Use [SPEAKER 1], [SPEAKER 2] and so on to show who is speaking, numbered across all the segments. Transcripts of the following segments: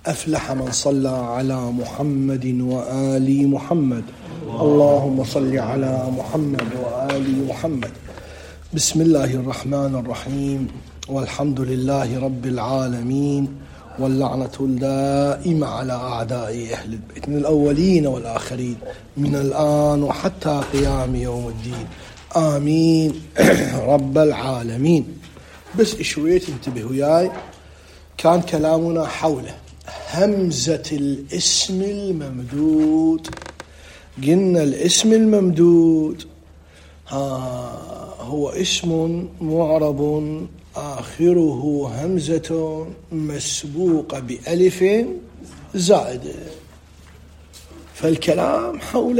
[SPEAKER 1] أفلح من صلى على محمد وآل محمد. اللهم صل على محمد وآل محمد. بسم الله الرحمن الرحيم، والحمد لله رب العالمين، واللعنة الدائمة على أعداء أهل البيت من الأولين والآخرين من الآن وحتى قيام يوم الدين، آمين رب العالمين. بس شوية انتبهوا وياي، كان كلامنا حول همزة الاسم الممدود. قلنا الاسم الممدود هو اسم معرب آخره همزة مسبوقة بألف زائدة. فالكلام حول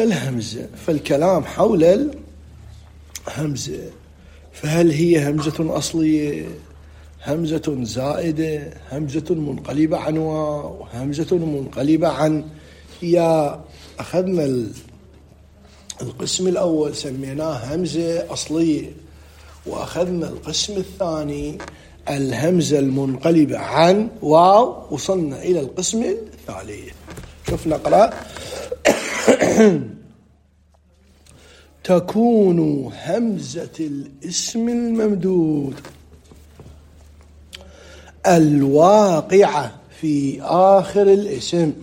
[SPEAKER 1] الهمزة، فهل هي همزة أصلية، همزة زائدة، همزة منقلبة عن واو، همزة منقلبة عن يا؟ أخذنا القسم الأول سميناه همزة أصلية، وأخذنا القسم الثاني الهمزة المنقلبة عن واو، وصلنا إلى القسم الثالث. شوف نقرأ تكون همزة الاسم الممدود الواقعة في آخر الاسم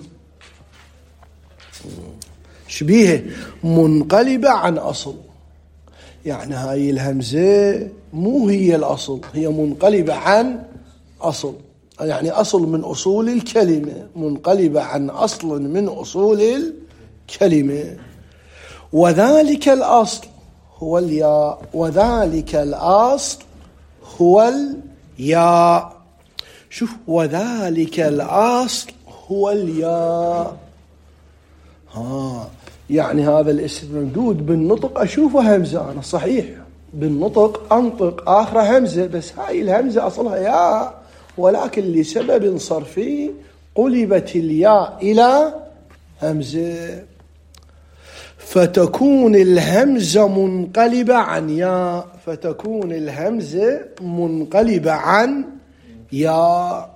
[SPEAKER 1] شبيه منقلبة عن أصل. يعني هاي الهمزة مو هي الأصل، هي منقلبة عن أصل، يعني أصل من أصول الكلمة، منقلبة عن أصل من أصول الكلمة. وذلك الأصل هو الياء، وذلك الأصل هو الياء. شوف، وذلك الأصل هو الياء. يعني هذا الاسم ممدود بالنطق أشوفه همزة، أنا صحيح بالنطق أنطق آخر همزة، بس هاي الهمزة أصلها ياء، ولكن لسبب صرفي قلبت الياء إلى همزة، فتكون الهمزة منقلبة عن ياء، فتكون الهمزة منقلبة عن ياء،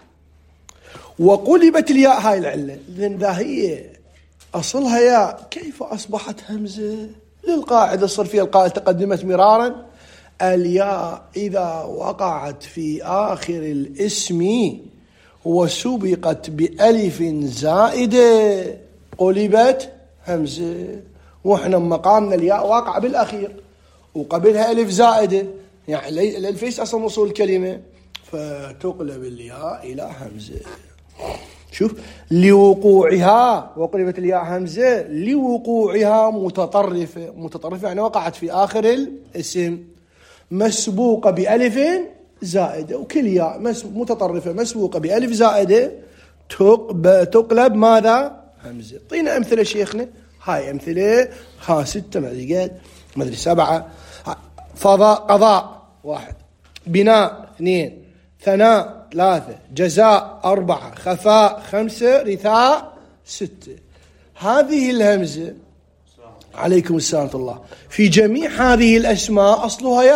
[SPEAKER 1] وقلبت الياء. هاي العلة، لأن ذا هي أصلها ياء، كيف أصبحت همزة؟ للقاعدة الصرفية القاعدة تقدمت مرارا، الياء إذا وقعت في آخر الاسم وسبقت بألف زائدة قلبت همزة. وإحنا مقامنا الياء واقع بالأخير وقبلها ألف زائدة، يعني الألف ليس أصلا وصول الكلمة، فتقلب الياء إلى همزة. شوف، لوقوعها، وقلبت الياء همزة لوقوعها متطرفة يعني وقعت في آخر الاسم، مسبوقة بألف زائدة، وكل ياء متطرفة مسبوقة بألف زائدة تقلب ماذا؟ همزة. طينا أمثلة شيخنا، هاي أمثلة 6 ما أدري 7. قضاء 1، بناء 2، ثناء 3، جزاء 4، خفاء 5، رثاء 6. هذه الهمزة عليكم السلام ورحمة الله في جميع هذه الأسماء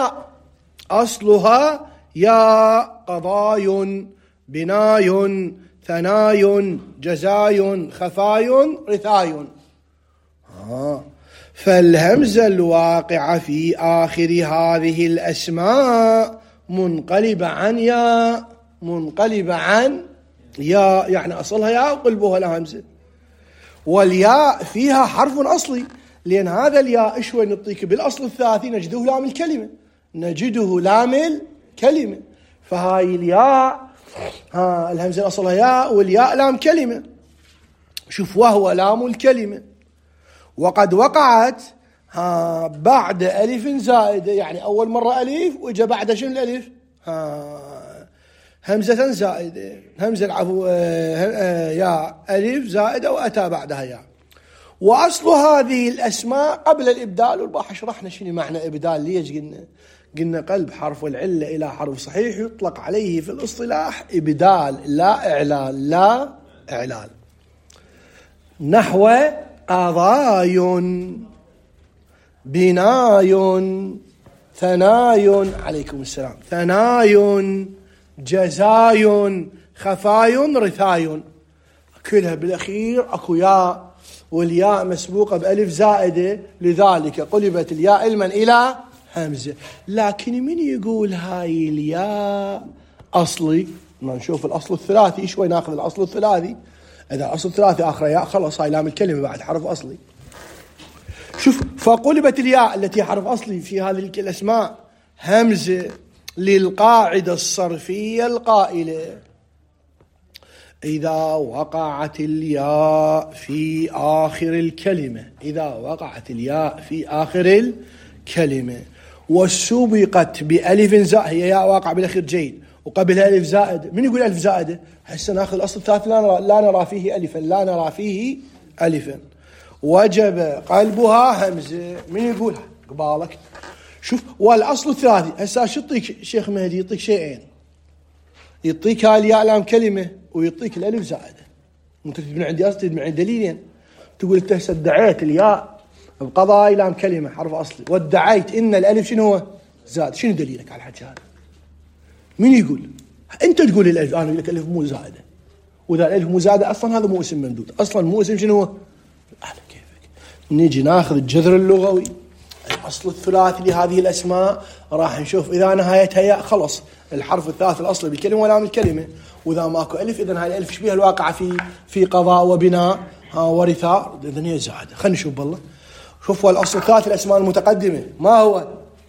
[SPEAKER 1] أصلها ياء. قضاي، بناي، ثناي، جزاي، خفاي، رثاي. فالهمزة الواقعة في آخر هذه الأسماء منقلبة عن ياء، منقلبة عن ياء، يعني أصلها ياء وقلبها لا همزة. والياء فيها حرف أصلي، لأن هذا الياء شوي نعطيك بالأصل الثلاثي نجده لام الكلمة، فهاي الياء الهمزة أصلها ياء، والياء لام كلمة. شوف، وهو لام الكلمة، وقد وقعت بعد ألف زائدة، يعني أول مرة ألف وإجا بعد شنو الألف؟ همزة زائدة، همزة العفو ياء ألف زائدة وأتى بعدها ياء. وأصل هذه الأسماء قبل الإبدال، والباحة شرحنا شنو معنى إبدال. ليش قلنا قلب حرف العلة إلى حرف صحيح يطلق عليه في الاصطلاح إبدال لا إعلال، لا إعلال. نحو قضاي، بناي، ثناي، عليكم السلام، ثناي، جزاي، خفاي، رثاي. كلها بالأخير أكو ياء، والياء مسبوقة بألف زائدة، لذلك قلبت الياء علما إلى همزة. لكن من يقول هاي الياء أصلي؟ ما نشوف الأصل الثلاثي، شوي ناخذ الأصل الثلاثي. إذا الأصل الثلاثي آخر ياء خلص هاي لام الكلمة بعد حرف أصلي. شوف، فقلبت الياء التي حرف أصلي في هذه الأسماء همزة للقاعدة الصرفية القائلة: إذا وقعت الياء في آخر الكلمة، إذا وقعت الياء في آخر الكلمة وسبقت بألف زائد، هي ياء واقع بالأخير جيد وقبلها ألف زائد. من يقول ألف زائدة؟ هسه ناخذ الأصل الثالث، لا نرى فيه ألفا، لا نرى فيه ألفا، وجب قلبها همزة. من يقولها قبالك؟ شوف، والأصل الثلاثي. هسه شو يعطيك شيخ مهدي؟ يعطيك شيئين، يعطيك هاي الياء لام كلمة ويعطيك الألف زائدة. ممكن تجيب من عندي أصل، من عند دليلين. تقول أنت هسه ادعيت الياء بقضاء لام كلمة حرف أصلي، وادعيت إن الألف شنو هو؟ زائد. شنو دليلك على الحكي هذا؟ من يقول؟ أنت تقول الألف، أنا أقول لك الألف مو زائدة، وإذا الألف مو زائدة أصلا هذا مو اسم ممدود، أصلا مو اسم شنو هو؟ على كيفك. نيجي ناخذ الجذر اللغوي، الأصل الثلاثي لهذه الأسماء، راح نشوف إذا نهايتها ياء خلص الحرف الثالث الأصلي بالكلمة ولام الكلمة، وإذا ماكو ألف إذن هاي الألف شبيها الواقعة في قضاء وبناء ورثاء، إذن هي زائدة. خلينا نشوف بالله. شوفوا الأصل الثلاثي الأسماء المتقدمة ما هو؟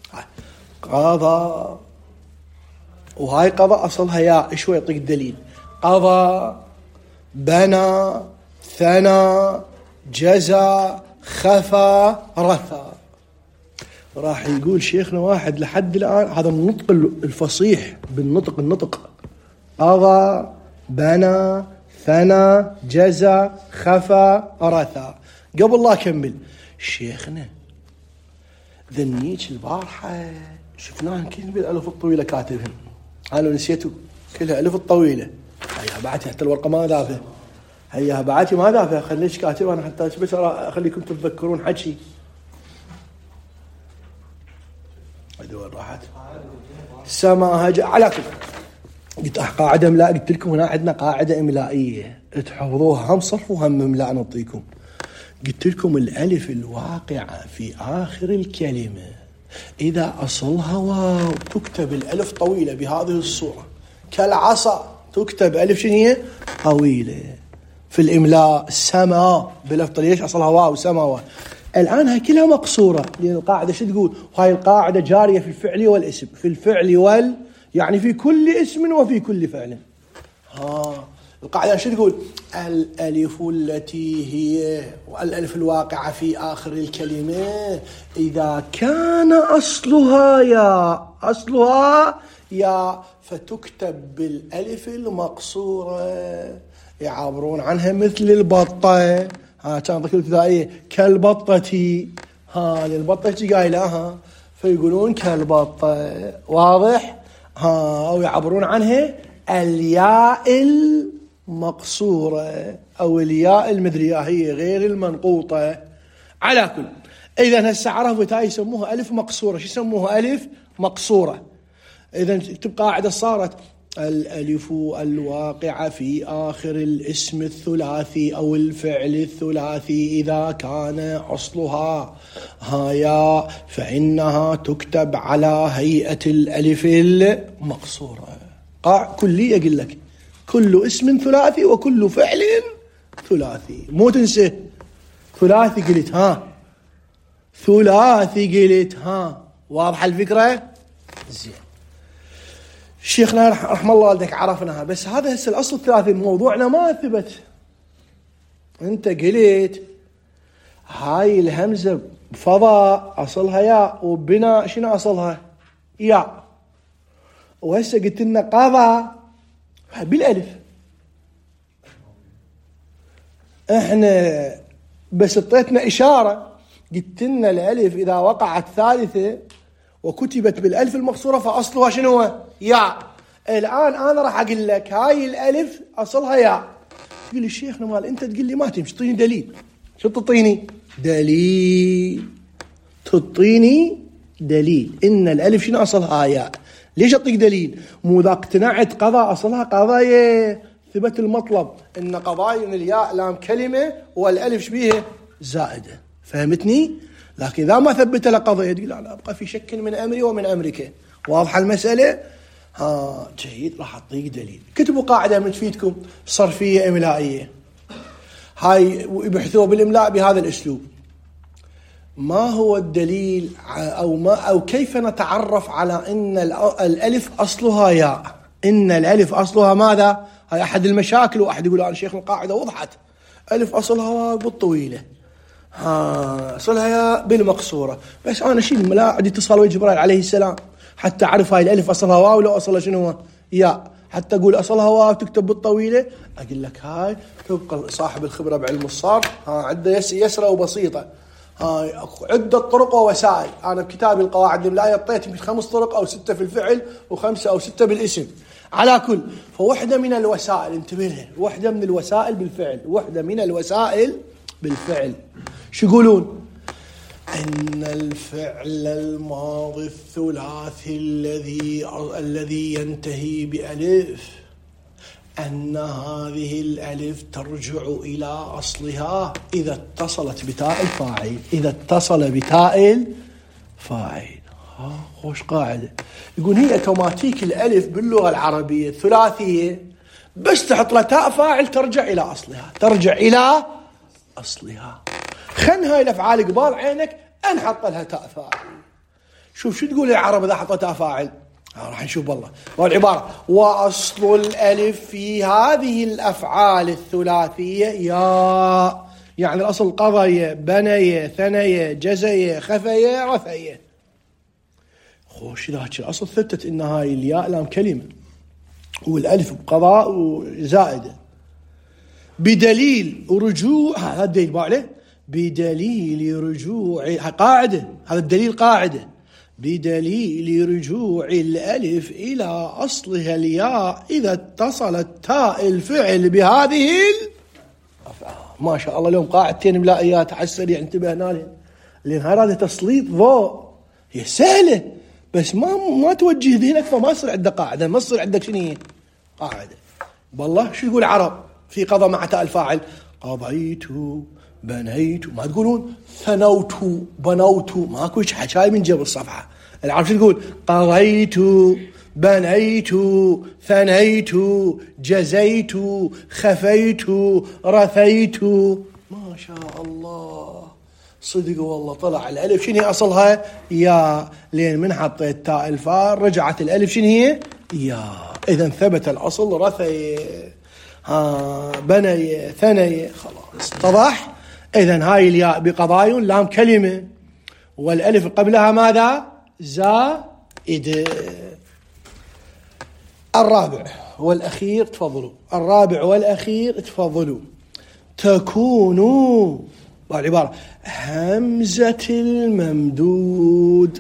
[SPEAKER 1] قضاء، وهاي قضاء أصلها ياء. شوي يعطيك الدليل: قضاء، بنى، ثنى، جزى، خفى، رثى. راح يقول شيخنا واحد لحد الآن هذا النطق الفصيح النطق: قضى، بنى، ثنى، جزى، خفى، رثى. قبل لا أكمل، شيخنا ذنيك البارحة شفناهن كلهم بالألف الطويلة كاتبهن، أنا نسيته كلها ألف الطويلة. هيا بعتي حتى الورقة ما دافع، هيا بعتي ما دافع، خليش كاتبها أنا حتى بس أخليكم تتذكرون حكي. هذه وين راحت؟ سماها على كل. قلت قاعدة إملاء، قلت لكم هنا عندنا قاعدة إملائية تحفظوها هم صرف وهم إملاء نعطيكم. قلت لكم الألف الواقعة في آخر الكلمة إذا أصلها واو تكتب الألف طويلة بهذه الصورة كالعصا، تكتب ألف شنية طويلة في الإملاء. سما بلفظ ليش أصلها واو؟ سماوات. الآن هاي كلها مقصورة، لأن القاعدة شو تقول؟ وهاي القاعدة جارية في الفعل والاسم، في الفعل يعني في كل اسم وفي كل فعل. القاعدة شو تقول؟ الألف التي هي والألف الواقعة في آخر الكلمة إذا كان أصلها يا فتكتب بالألف المقصورة، يعبرون عنها مثل البطة. كان ذكر الابتدائية كالبطة، للبطة قايلة فيقولون كالبطة، واضح؟ أو يعبرون عنها الياء المقصورة أو الياء المدرية، هي غير المنقوطة. على كل، إذا هسه عرفت هاي يسموها ألف مقصورة. شو يسموها؟ ألف مقصورة. إذا تبقى قاعدة صارت: الألف الواقعة في آخر الاسم الثلاثي أو الفعل الثلاثي إذا كان أصلها ياء فإنها تكتب على هيئة الألف المقصورة. كلية أقول لك كل اسم ثلاثي وكل فعل ثلاثي، مو تنسى ثلاثي قلت ثلاثي قلت واضحة الفكرة؟ زين. شيخنا رحمه الله والديك عرفناها، بس هذا هسه الأصل الثلاثي موضوعنا ما ثبت. أنت قلت هاي الهمزة بفضاء أصلها ياء، وبناء شنو أصلها؟ ياء. وهسه قلت لنا قضى بالألف. احنا بس اعطيتنا إشارة، قلت لنا الألف إذا وقعت ثالثة وكتبت بالألف المقصورة فأصلها شنو هو؟ ياء. الآن أنا راح أقول لك هاي الألف أصلها ياء. تقول لي الشيخ نمال أنت تقول لي ما تمشي، تعطيني دليل. شو تعطيني؟ دليل. تعطيني دليل إن الألف شنو أصلها ياء. ليش أعطيك دليل؟ مو إذا اقتنعت قضاء أصلها قضايا ثبت المطلب ان قضايا الياء لام كلمه والالف شبيهه زائده. فهمتني؟ لكن اذا ما ثبت له قضيه تقول لا ابقى في شك من امري ومن امرك. واضحه المساله؟ جيد. راح اعطيك دليل. كتبوا قاعده من تفيدكم صرفيه املائيه، هاي يبحثوا بالاملاء بهذا الاسلوب. ما هو الدليل أو كيف نتعرف على أن الألف أصلها ياء؟ إن الألف أصلها ماذا؟ هاي أحد المشاكل. واحد يقول أنا شيخ القاعدة وضحت، ألف أصلها بالطويلة، أصلها ياء بالمقصورة، بس أنا شيل لا عندي اتصال ويا جبرائيل عليه السلام حتى أعرف هاي الألف أصلها واو لو أصلها شنو ياء، حتى أقول أصلها واو تكتب بالطويلة. أقول لك هاي تبقى صاحب الخبرة بعلم الصرف عنده يسرة وبسيطة. هاي عدة طرق ووسائل. أنا بكتابي القواعد الإملائية أعطيت يمكن 5 طرق أو 6 في الفعل و5 أو 6 بالاسم على كل. فوحدة من الوسائل، انتبه لها، وحدة من الوسائل بالفعل، وحدة من الوسائل بالفعل. شو يقولون؟ أن الفعل الماضي الثلاثي الذي ينتهي بألف، أن هذه الألف ترجع إلى أصلها إذا اتصلت بتاء الفاعل. إذا اتصل بتاء الفاعل. خوش قاعدة. يقول هي أوتوماتيك الألف باللغة العربية الثلاثية بس تحط لها تاء فاعل ترجع إلى أصلها، ترجع إلى أصلها. خن هاي الأفعال قبال عينك أنحط لها تاء فاعل. شوف شو تقول العرب إذا حطوا تاء فاعل. راح نشوف والله. والعبارة وأصل الألف في هذه الأفعال الثلاثية يا، يعني الأصل قضية بنية ثنية جزية خفية رفية. خوش ذاك الأصل ثبتت إن هاي الياء لام كلمة والألف بقضاء وزائدة بدليل رجوع. هذا الدليل عليه بدليل رجوع قاعدة. هذا الدليل قاعدة بدليل رجوع الألف إلى أصلها الياء إذا اتصلت تاء الفعل بهذه الأفعال. ما شاء الله لهم قاعدتين إملائيات على السريع انتبهنا لهم، لأن هذا تسليط ضوء. هي سهلة بس ما توجه ذهنك فما يصير عندك قاعدة، ما يصير عندك شنو هي قاعدة. والله شو يقول العرب في قضى مع تاء الفاعل؟ قضيت بنيت. ما تقولون ثنوت بنوت، ماكو حكاية من جنب الصفحة. العرب شو تقول؟ قضيت بنيت ثنيت جزيت خفيت رثيت. ما شاء الله صدق والله. طلع الألف شنو هي أصلها؟ يا، لين من حطيت تاء الفاء رجعت الألف شنو هي؟ يا. إذا ثبت الأصل رثي بني ثني. خلاص اتضح. إذن هاي الياء بقضايا لام كلمة والألف قبلها ماذا؟ زائد. الرابع والأخير تفضلوا. الرابع والأخير تفضلوا. تكون العبارة همزة الممدود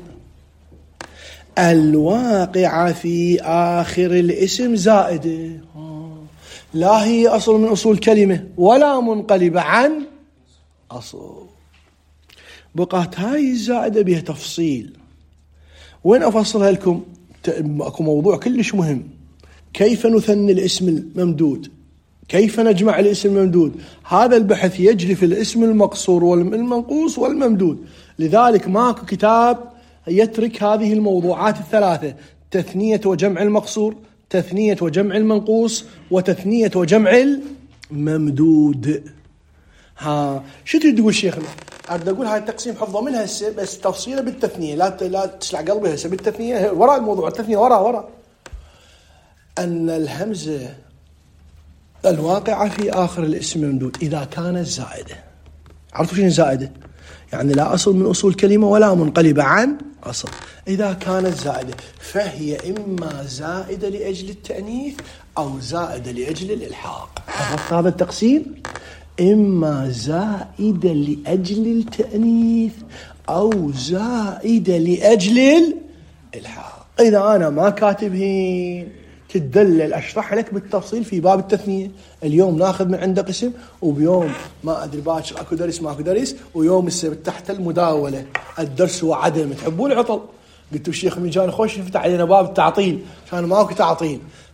[SPEAKER 1] الواقعة في آخر الاسم زائدة. لا هي أصل من أصول كلمة ولا منقلبة عن أصل. بقات هاي الزائدة بها تفصيل. وين أفصلها لكم؟ أكو موضوع كلش مهم. كيف نثني الاسم الممدود؟ كيف نجمع الاسم الممدود؟ هذا البحث يجري في الاسم المقصور والمنقوص والممدود. لذلك ماكو كتاب يترك هذه الموضوعات الثلاثة: تثنية وجمع المقصور، تثنية وجمع المنقوص، وتثنية وجمع الممدود. شو تريد تقول شيخنا؟ أريد أقول هاي التقسيم حفظه منها هسه، بس تفصيله بالتثنية. لا تسلع قلبي هسه بالتثنية وراء الموضوع. التثنية وراء أن الهمزة الواقعة في آخر الاسم الممدود إذا كانت زائدة. عرفتوا شنو زائدة؟ يعني لا أصل من أصول كلمة ولا منقلبة عن أصل. إذا كانت زائدة فهي إما زائدة لأجل التأنيث أو زائدة لأجل الإلحاق. عرفت هذا التقسيم؟ إما زائدة لأجل التأنيث أو زائدة لأجل الإلحاق. إذا أنا ما كاتبهين تدلل أشرح لك بالتفصيل في باب التثنية. اليوم ناخذ من عندك اسم، وبيوم ما أدري باكر أكو درس ماكو درس، ويوم السبت تحت المداولة الدرس هو عدم. تحبون العطل؟ قلت الشيخ مجاني خوش يفتح علينا باب التعطيل، كان ماكو تعطيل.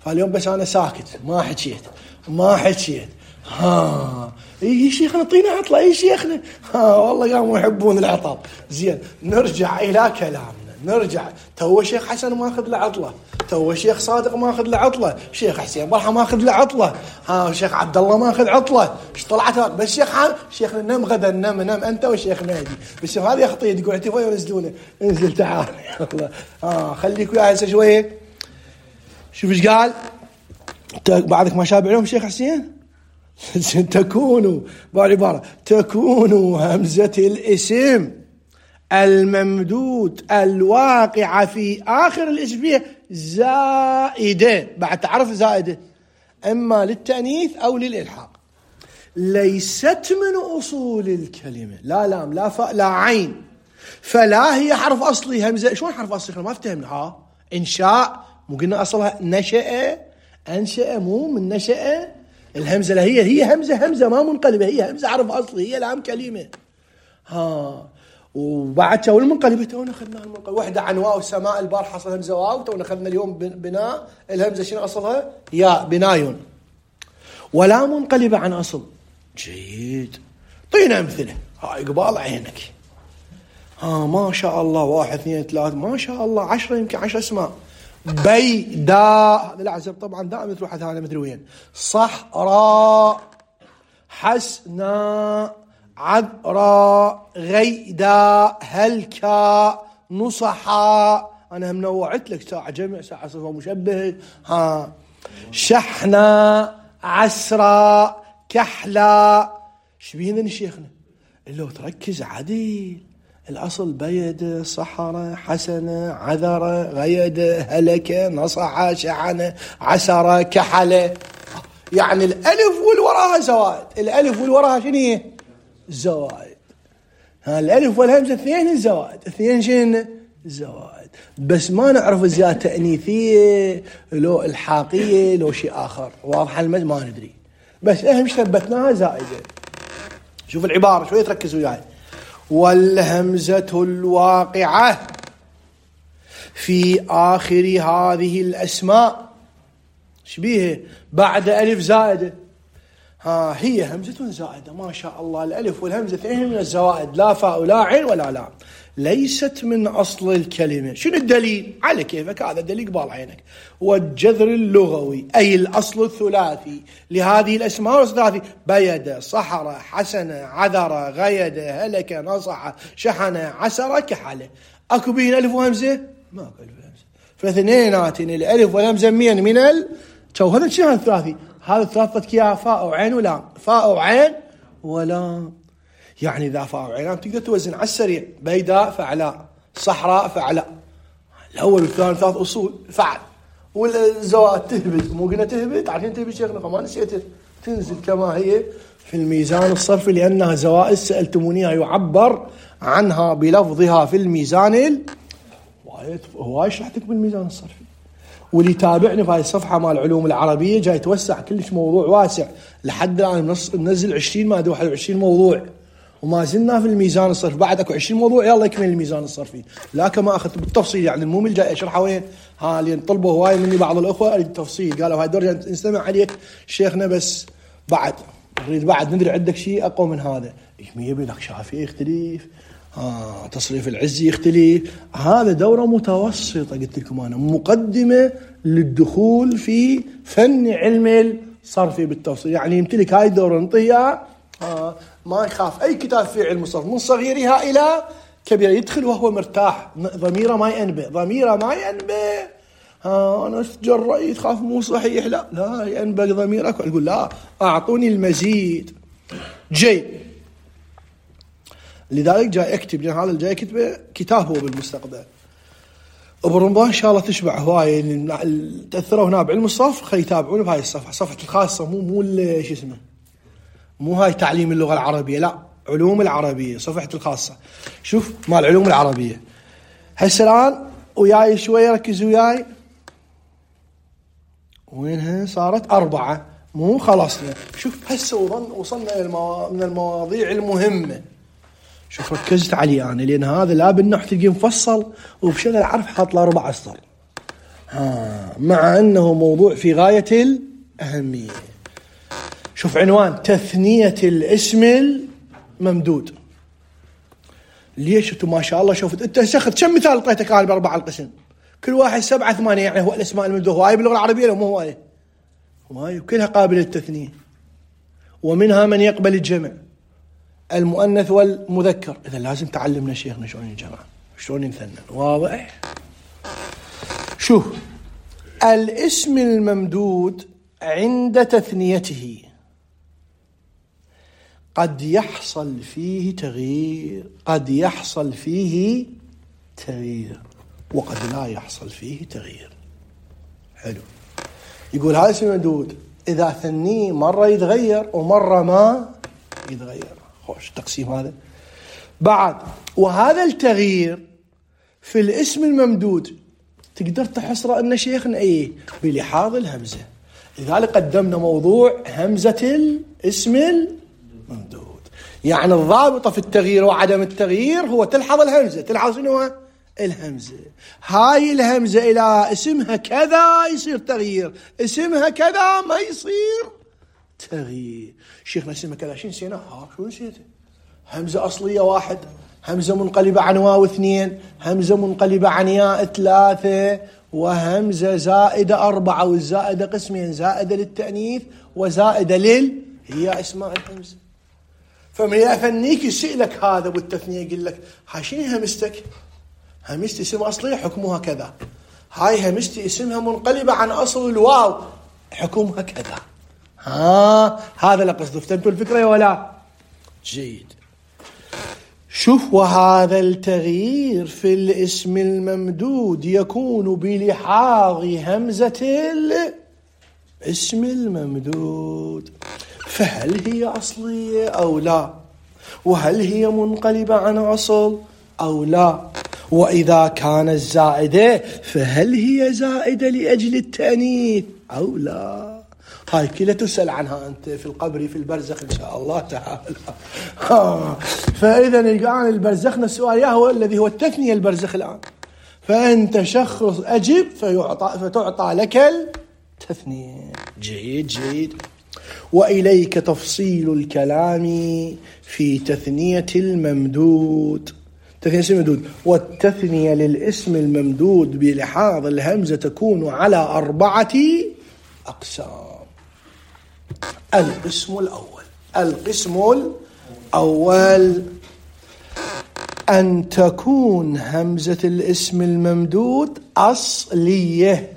[SPEAKER 1] فاليوم بس انا ساكت ما حكيت. اي شيخنا اعطينا عطله، اي شيخنا والله قاموا يحبون العطل. زين نرجع الى كلامنا، تو شيخ حسن ماخذ له عطله، تو شيخ صادق ماخذ له عطله، شيخ حسين برحه ماخذ له عطله، شيخ عبد الله ماخذ عطله. ايش طلعت بس شيخنا نم غدا، نم انت والشيخ نادي. بس هذه خطيه تقول اعتفوا ينزلونه، انزل تعال يلا خليك وياي هسه شويه. شوف ايش قال بعدك ما شابع لهم شيخ حسين. تكون همزة الاسم الممدود الواقعة في آخر الاسم فيه زائدة، بعد تعرف زائدة إما للتأنيث أو للإلحاق، ليست من أصول الكلمة، لا لام لا فاء لا عين، فلا هي حرف أصلي همزة. شلون حرف أصلي؟ ما افتهمنا. إنشاء، مو قلنا أصلها نشأ، أنشأ، مو من نشأ. الهمزة لا هي همزة ما منقلبة، هي همزة حرف أصلي، هي لام كلمة. وبعد تو المنقلبة تونا أخذنا المنقلبة، وحدة عن واو السماء البارحة أصلها همزة واو، تونا أخذنا اليوم بناء الهمزة شنو أصلها؟ ياء بنايون، ولا منقلبة عن أصل. جيد، طينا أمثلة. هاي قبال عينك. ما شاء الله 1 2 3 ما شاء الله 10 يمكن 10 اسماء. بيداء، هذا العزب طبعا دائما تروح هذا مثل وين. صحراء، حسناء، عذراء، غيداء، هلكاء، نصحاء. انا هم نوعت لك ساعه جمع ساعه صفه مشبه. شحناء، عسراء، كحلاء. شبينا شيخنا اللي تركز عديل. الأصل بيد، صحرة، حسنة، عذرة، غيدة، هلكة، نصحة، شعنة، عسرة، كحلة. يعني الألف والوراها زوائد. الألف والوراها شنو هي؟ زوائد. الألف والهمزة اثنين الزوائد، اثنين شنو؟ زوائد. بس ما نعرف زيادة تأنيثية لو الحاقية لو شيء آخر. واضح ما ندري، بس أهم شيء ثبتناها زائدة. شوف العبارة شوية تركزوا وياي. والهمزة الواقعة في آخر هذه الأسماء شبيه بعد ألف زائدة. هي همزة زائدة ما شاء الله. الألف والهمزة اثنين من الزوائد، لا فاء ولا عين ولا لام، ليست من أصل الكلمة. شنو الدليل؟ على كيفك، هذا دليل قبال عينك. والجذر اللغوي أي الأصل الثلاثي لهذه الأسماء الثلاثي: بيد، صحرة، حسنة، عذرة، غيدة، هلكة، نصحة، شحنة، عسرة، كحلة. أكو بين ألف وهمزة؟ ما أكو ألف وهمزة. فاثنينات الألف والهمزة من تو هذا الشيء الثلاثي. هذا ثلاثة يا فاء وعين ولام، فاء وعين ولام. يعني إذا فاء وعين تقدر توزن على السريع. بيداء فعلاء، صحراء فعلاء. الأول والثاني 3 أصول فعل. والزوائد تهبط، مو قلنا تهبط؟ عارفين تهبط شيخنا؟ ما نسيت، تنزل كما هي في الميزان الصرفي، لأنها زوائد سألتمونيها يعبر عنها بلفظها في الميزان. هواي شرحتك بالميزان الصرفي. واللي يتابعني في هاي الصفحة مال العلوم العربية جاي توسع كلش، موضوع واسع. لحد الآن ننزل 20 ما 21 موضوع، وما زلنا في الميزان الصرفي. بعد اكو 20 موضوع يلا يكمل الميزان الصرفي. لكن ما اخذت بالتفصيل، يعني المو جاي اشرحه وين. لان طلبوا هواي مني بعض الاخوه اريد التفصيل، قالوا هاي درجه نستمع عليك شيخنا، بس بعد نريد بعد ندري عندك شيء اقوى من هذا. يبي لك شافعي يختلف، تصريف العزي يختلف. هذا دوره متوسطه قلت لكم انا، مقدمه للدخول في فن علم الصرفي بالتفصيل. يعني يمتلك هاي الدوره نعطيها ما يخاف أي كتاب في علم الصرف من صغيرها إلى كبيرة، يدخل وهو مرتاح، ضميره ما ينبه. أنا أتجرأ تخاف مو صحيح، لا ينبغي ضميرك. أقول لا، أعطوني المزيد. جيد، لذلك جاي أكتب، لأن هذا الجاي كتبه كتاب هو بالمستقبل. وبرمضان إن شاء الله تشبع هواي تأثروا هنا بعلم الصرف، خلي يتابعون بهاي الصفحة، صفحة الخاصة، مو شو اسمه، مو هاي تعليم اللغة العربية، لا، علوم العربية، صفحة الخاصة. شوف مال العلوم العربية. هسه الآن وياي شوية، ركزوا وياي. وينها صارت 4، مو خلصنا. شوف هسه وصلنا من المواضيع المهمة. شوف ركزت عليه أنا، لأن هذا لا بالنحو تلقي مفصل، وبشغل عرف حاط له 4 أسطر. مع أنه موضوع في غاية الأهمية. شوف عنوان: تثنية الاسم الممدود. ليش انتم ما شاء الله؟ شوفت انت سخت كم مثال اعطيتك انا ب4 القسم، كل واحد 7 8، يعني هو الاسماء الممدوده هواي باللغه العربيه لو مو هواي؟ هواي، وكلها قابله للتثنيه، ومنها من يقبل الجمع المؤنث والمذكر. اذا لازم تعلمنا شيخنا شلون الجمع، شلون ينثنى. واضح؟ شوف، الاسم الممدود عند تثنيته قد يحصل فيه تغيير، وقد لا يحصل فيه تغيير. حلو. يقول هذا اسم ممدود إذا ثنيه مرة يتغير ومرة ما يتغير. خوش تقسيم هذا. بعد، وهذا التغيير في الاسم الممدود تقدر تحصره أن شيخنا إيه؟ بلحاظ الهمزة. لذلك قدمنا موضوع همزة الاسم الممدود. يعني الضابطة في التغيير وعدم التغيير هو تلحظ الهمزة. تلحظ شنو الهمزة؟ هاي الهمزة إلى اسمها كذا يصير تغيير، اسمها كذا ما يصير تغيير. شيخنا اسمها كذا شو نسيناه؟ شو نسيته؟ همزة أصلية 1، همزة منقلبة عن واو 2، همزة منقلبة عن ياء 3، وهمزة زائدة 4، والزائدة قسمين، زائدة للتأنيث وزائدة هي اسماء الهمزة. فمن يثنيك يسألك هذا بالتثنية يقول لك هاي شنو همزتك؟ همزتي اسم أصلي حكمها كذا، هاي همزتي اسمها منقلبة عن أصل الواو حكمها كذا. هذا لقصد. فهمتوا الفكرة ولا؟ جيد. شوف، وهذا التغيير في الاسم الممدود يكون بلحاظ همزة الاسم الممدود. فهل هي أصلية أو لا؟ وهل هي منقلبة عن أصل أو لا؟ وإذا كانت زائدة فهل هي زائدة لأجل التأنيث أو لا؟ هاي كلها تسأل عنها أنت في القبر في البرزخ إن شاء الله تعالى. فإذا الآن البرزخنا السؤال هو الذي هو التثنية البرزخ الآن. فأنت شخص أجب فتعطى لك التثنية. جيد. وإليك تفصيل الكلام في تثنية الممدود. تثنية الممدود. والتثنية للاسم الممدود بلحاظ الهمزة تكون على 4 أقسام. القسم الأول أن تكون همزة الاسم الممدود أصلية.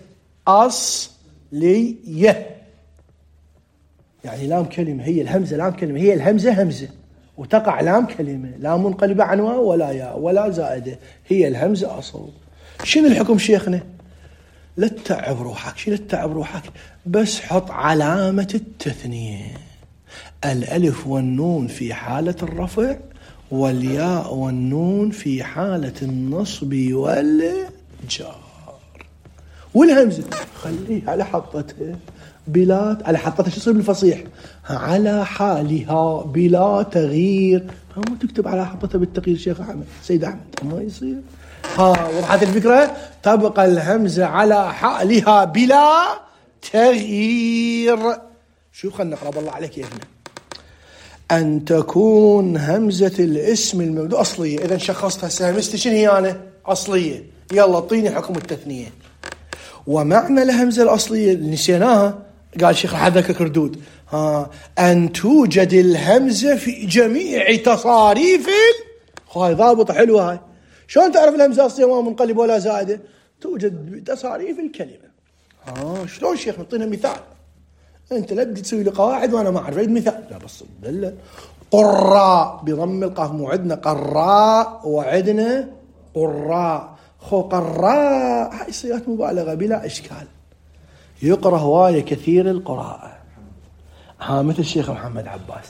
[SPEAKER 1] يعني لام كلمة هي الهمزة، لام كلمة هي الهمزة همزة، وتقع لام كلمة، لا منقلبة عن واو ولا ياء ولا زائدة، هي الهمزة أصل. شنو الحكم شيخنا؟ لا تتعب روحك، بس حط علامة التثنية. الألف والنون في حالة الرفع، والياء والنون في حالة النصب والجر. والهمزة خليها على حطتها على حطتها. شو يصير بالفصيح؟ على حالها بلا تغيير. ما تكتب على حطتها بالتغيير شيخ أحمد سيد أحمد، ما يصير. وضحت الفكرة؟ تبقى الهمزة على حالها بلا تغيير. شو خلنا نقرأ بالله عليك يا ابني. أن تكون همزة الاسم الممدود أصلية. إذا شخصتها همزتي شنو هي أنا؟ أصلية. يلا اعطيني حكم التثنية. ومعنى الهمزة الأصلية اللي نسيناها قال شيخ حذاك ردود. أن توجد الهمزة في جميع تصاريف. هاي ضابطة حلوة. هاي شلون تعرف الهمزة أصلية ما منقلبة ولا زائدة؟ توجد بتصاريف الكلمة. شلون شيخ؟ نعطينا مثال. أنت لا بدي تسوي لي قواعد وأنا ما أعرف. عيد مثال. لا بس دلة. قراء بضم القاف، مو عندنا قراء وعندنا قراء. قراء هاي صيغة مبالغة بلا إشكال، يقرأ هواية كثير القراءة. مثل الشيخ محمد عباس.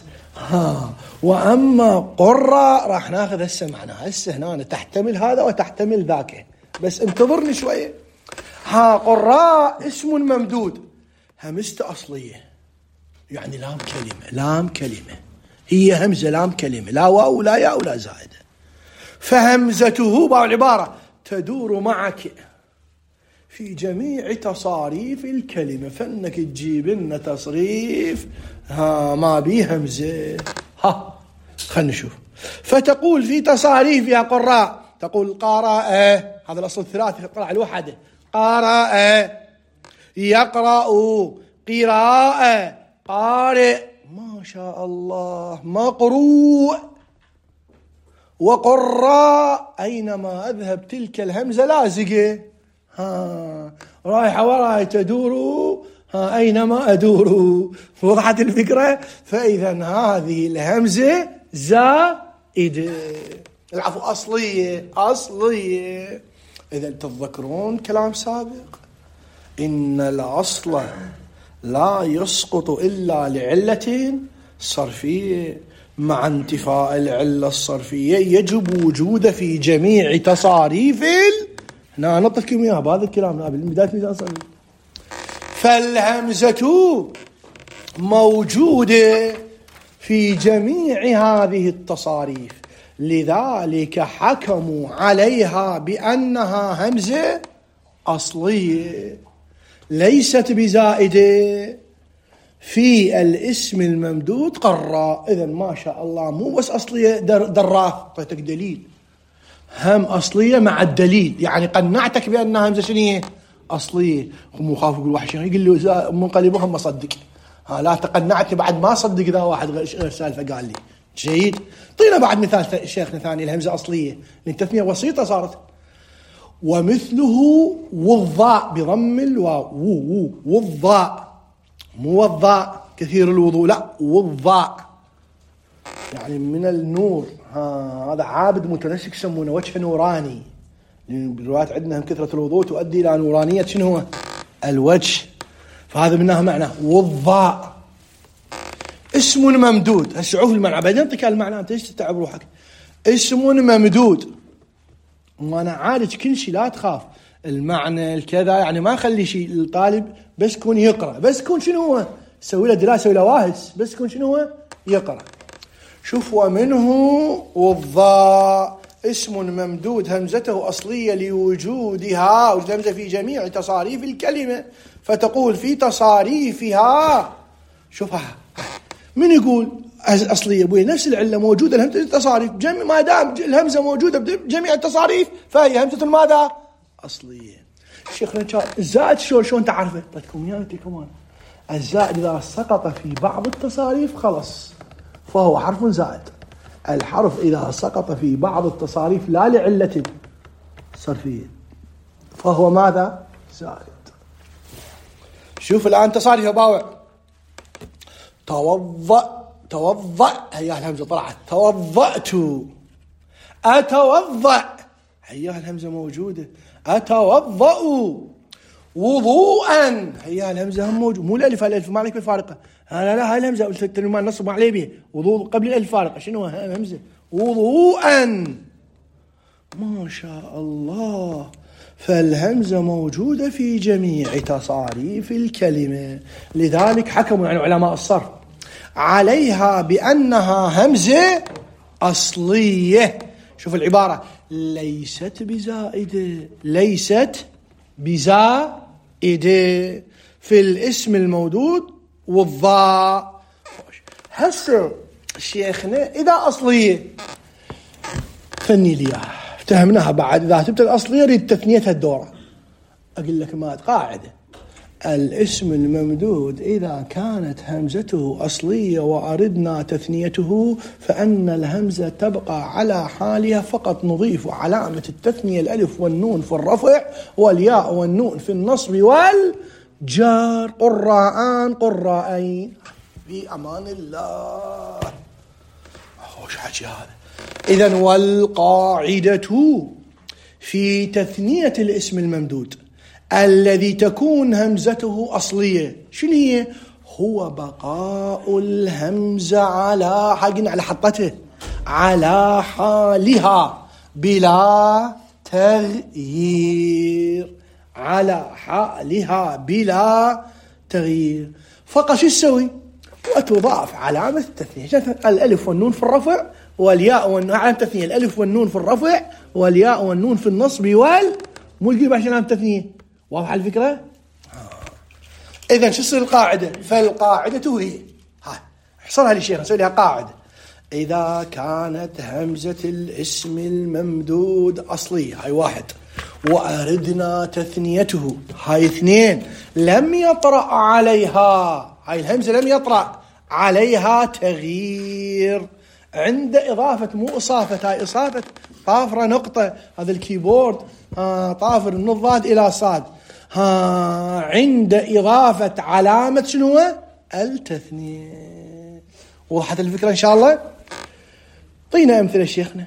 [SPEAKER 1] وأما قراء راح ناخذ هسه معناها. هسه هنا تحتمل هذا وتحتمل ذاك، بس انتظرني شوية. قراء اسم ممدود همزته أصلية، يعني لام كلمة هي همزة لام كلمة، لا واو ولا ياء ولا زائدة. فهمزته باو العبارة تدور معك في جميع تصاريف الكلمة. فإنك تجيب لنا تصريف ما بيه همزة. خلنا نشوف. فتقول في تصاريف يا قراء، تقول قارئ، هذا الأصل الثلاثي طلع الوحدة، قارئ، يقرأ، قراءة، قارئ، ما شاء الله، مقروء، وقراء. أينما أذهب تلك الهمزة لازقة، رايحة وراي تدور، أينما أدور. وضحت الفكرة؟ فإذا هذه الهمزة زائدة، العفو أصلية. إذا تتذكرون كلام سابق، إن الأصل لا يسقط إلا لعلة صرفية، مع انتفاء العلة الصرفية يجب وجود في جميع تصاريف. هنا نطلقكم إياها بهذا الكلام بداية ميزان صرفي. فالهمزة موجودة في جميع هذه التصاريف، لذلك حكموا عليها بأنها همزة أصلية ليست بزائدة. في الاسم الممدود قراء. إذا ما شاء الله مو بس أصلية دراف، طيتك دليل، هم أصلية مع الدليل، يعني قنعتك بأنها همزة شنية أصلية. مو خاف يقول واحد شيء يقول له منقلبهم ما صدق، لا تقنعتني بعد ما صدق ذا واحد غير سالفة قال لي جيد. طينا بعد مثال شيخنا ثاني، الهمزة أصلية لأن التثنية وسيطة صارت. ومثله وضاء بضم الواو، وضاء، مو وضاء كثير الوضوء، لا وضاء يعني من النور. هذا عابد متنسك يسمونه وجه نوراني، لأن بالروايات عندنا هم كثرة الوضوء تؤدي إلى نورانية شنو هو الوجه، فهذا منها معنى وضاء. اسم ممدود، هالشعوف المعنى بعدين نعطيك المعنى، انت ليش تتعب روحك. اسم ممدود، وانا عالج كل شيء، لا تخاف المعنى الكذا، يعني ما نخلي شيء للطالب بس يكون يقرأ، بس يكون شنو هو سوي له دراسة ولا واهس، بس يكون شنو هو يقرأ. شوف، ومنه والضاء اسم ممدود همزته أصلية لوجودها، وجود همزة في جميع تصاريف الكلمة، فتقول في تصاريفها. شوفها من يقول أصلية بوي نفس العلة موجودة الهمزة التصاريف، ما دام الهمزة موجودة بجميع التصاريف فهي همزة ماذا أصلية. شيخنا الزائد شلون تعرفه؟ طيبكم يعني كمان الزائد إذا سقط في بعض التصاريف خلص فهو حرف زائد. الحرف إذا سقط في بعض التصاريف لا لعلة صرفية فهو ماذا زائد. شوف الآن تصاريف باوع، توضأ هي الهمزة طلعت، توضأت، أتوضأ هي الهمزة موجودة، أتوضأ، وضوءا هي الهمزة هم موجودة، مو الألف ما عليك بالفارقة، لا هاي الهمزة الترجمان نصب عليه به وضوء قبل الألف فارقة، شنو هاي الهمزة وضوءا. ما شاء الله، فالهمزة موجودة في جميع تصاريف الكلمة، لذلك حكموا يعني علماء الصرف عليها بأنها همزة أصلية. شوف العبارة، ليست بزائدة في الاسم الموجود والضاء. هسه شيخنا إذا أصلية فني لي افتهمناها بعد، إذا تبت الأصلية ريد تثنيتها الدورة. أقول لك ما قاعدة، الاسم الممدود إذا كانت همزته أصلية وأردنا تثنيته فأن الهمزة تبقى على حالها، فقط نضيف علامة التثنية الألف والنون في الرفع والياء والنون في النصب والجار. قراءين في أمان الله. خوش حكي هذا. إذن والقاعدة في تثنية الاسم الممدود الذي تكون همزته أصلية شنو هي؟ هو بقاء الهمزة على حقنا على حطته على حالها بلا تغيير، على حالها بلا تغيير. فقط شو تسوي؟ وتضاف علامة التثنية، الألف والنون في الرفع والياء والنون، علامة التثنية الألف والنون في الرفع والياء والنون في النصب مو القلب عشان علامة التثنية، واضحة الفكرة؟ إذن شو تصير القاعدة؟ فالقاعدة هي هاي احصرها لي شيخ، نسوي لها قاعدة. إذا كانت همزة الاسم الممدود أصلية، هاي واحد، وأردنا تثنيته، هاي اثنين، لم يطرأ عليها، هاي الهمزة لم يطرأ عليها تغيير عند إضافة، مو إصافة، هاي إصافة طافرة نقطة، هذا الكيبورد طافر من الضاد إلى صاد، عند إضافة علامة شنو؟ التثنية. وضحت الفكرة إن شاء الله؟ طينا أمثلة شيخنا.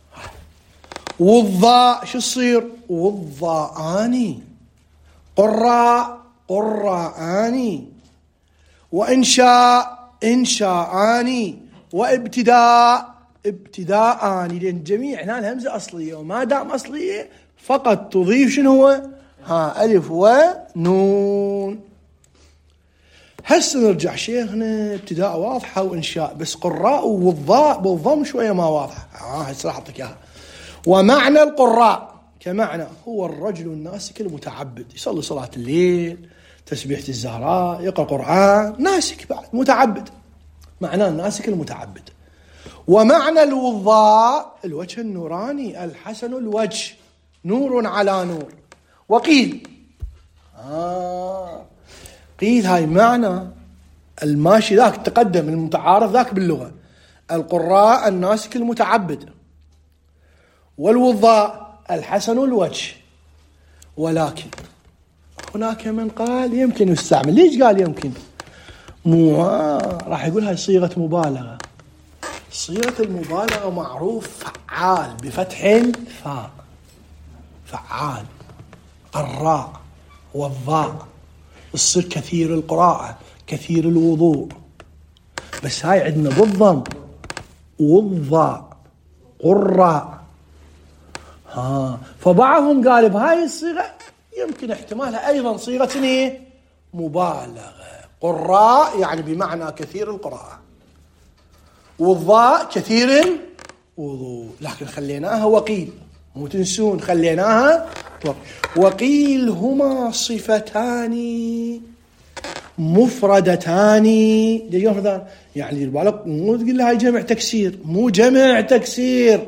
[SPEAKER 1] والضاء شو تصير؟ والضاءاني، قراء قراءاني، وإنشاء إنشاءاني، وابتداء ابتداءاني، لأن جميع هنا الهمزة أصلية، وما دام أصلية فقط تضيف شنو هو؟ ألف ونون. هسه نرجع شيخنا، ابتداء واضحة وإنشاء، بس قراء والضاء بالضم شوية ما واضحة. هسه راح أعطيك إياها. ومعنى القراء كمعنى هو الرجل الناسك المتعبد، يصلي صلاة الليل، تسبيحة الزهراء، يقرأ قرآن، ناسك بعد متعبد، معناه الناسك المتعبد. ومعنى الوضاء الوجه النوراني الحسن الوجه، نور على نور. وقيل قيل هاي معنى الماشي ذاك تقدم المتعارف ذاك باللغة، القراء الناسك المتعبد، والوضاء الحسن الوجه. ولكن هناك من قال يمكن يستعمل. ليش قال يمكن؟ مو راح يقول هاي صيغة مبالغة. صيغة المبالغة معروف فعال بفتح الفاء، فعال، الراء والضاء، تصير كثير القراءة، كثير الوضوء. بس هاي عندنا بالضم والضاء قراء. فبعضهم قال بهاي الصيغة يمكن احتمالها أيضا صيغة مبالغة، قراء يعني بمعنى كثير القراءة، والضاء كثير الوضوء، لكن خليناها وقيل، مو تنسون خليناها وقيل. هما صفتان مفردتان، يعني دير بالك مو تقول لها جمع تكسير، مو جمع تكسير،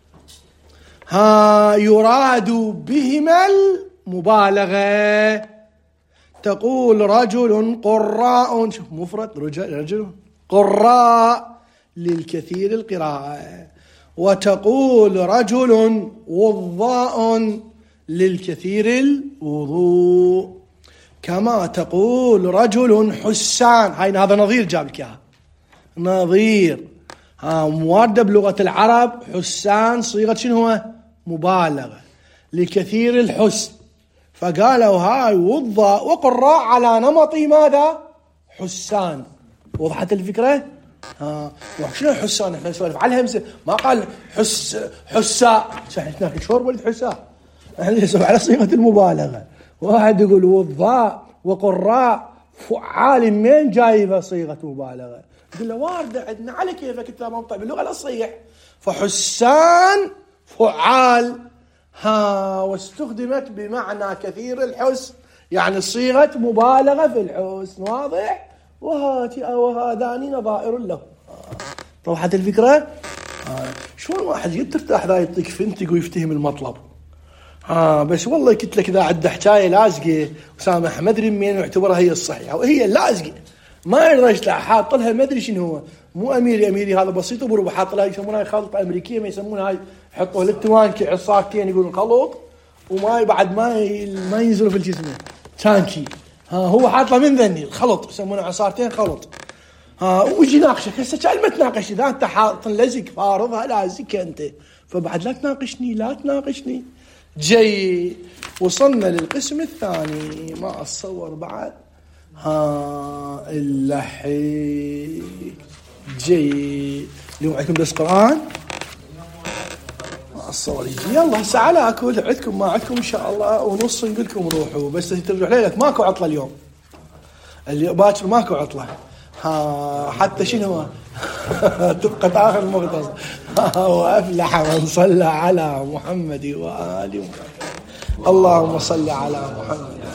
[SPEAKER 1] يراد بهما المبالغة. تقول رجل قراء، شوف مفرد رجل قراء للكثير القراءة، وتقول رجل وضاء للكثير الوضوء، كما تقول رجل حسان. هاي هذا نظير جاب لك اياها، نظير موارده بلغة العرب. حسان صيغة شنو هو؟ مبالغة لكثير الحسن، فقالوا هاي وضاء وقراء على نمط ماذا؟ حسان. وضحت الفكرة؟ شنو حسان؟ احنا نسولف على الهمزة، ما قال حساء، هناك شور ولد حساء، احنا نسولف على صيغة المبالغة. واحد يقول وضاء وقراء فعال، من جايبه صيغة مبالغة؟ يقول له واردة عندنا على كيفك انت منطق باللغة الأصيح. فحسان فعال، واستخدمت بمعنى كثير الحسن، يعني صيغة مبالغة في الحسن. واضح؟ وهذان نظائر له. طرحت الفكرة؟ شلون واحد يترتاح ذا يعطيك فنتق ويفتهم المطلب. بس والله قلت لك إذا عنده حكاية لازقة وسامح ما أدري منين يعتبرها هي الصحيحة، وهي اللازقة ما يقدر يطلع، حاط لها ما أدري شنو هو، مو أميري هذا بسيط وبروح حاط لها، يسمونها خلطة أمريكية، ما يسمونها هاي يحطوا للتوانكي عصاكتين يقولون خلط، وما بعد ما ينزلوا في الجسم تانكي. هو حاط له من ذني الخلط، يسمونه عصارتين خلط. ويجي ناقشك هسه كان ما تناقش، اذا انت حاط لزق فارضها لازق انت، فبعد لا تناقشني. جيد، وصلنا للقسم الثاني، ما اتصور بعد اللحي. جيد، اليوم عندكم درس قرآن؟ ما اتصور يجي. يلا هسه على اكل عندكم، ما عندكم ان شاء الله ونص نقول لكم روحوا، بس ترجع ليلك ماكو عطله اليوم، اللي باكر ماكو عطله. حتى شنو تبقى تاخذ مختصر. وافلح من صلى على محمد وآل محمد. اللهم صل على محمد.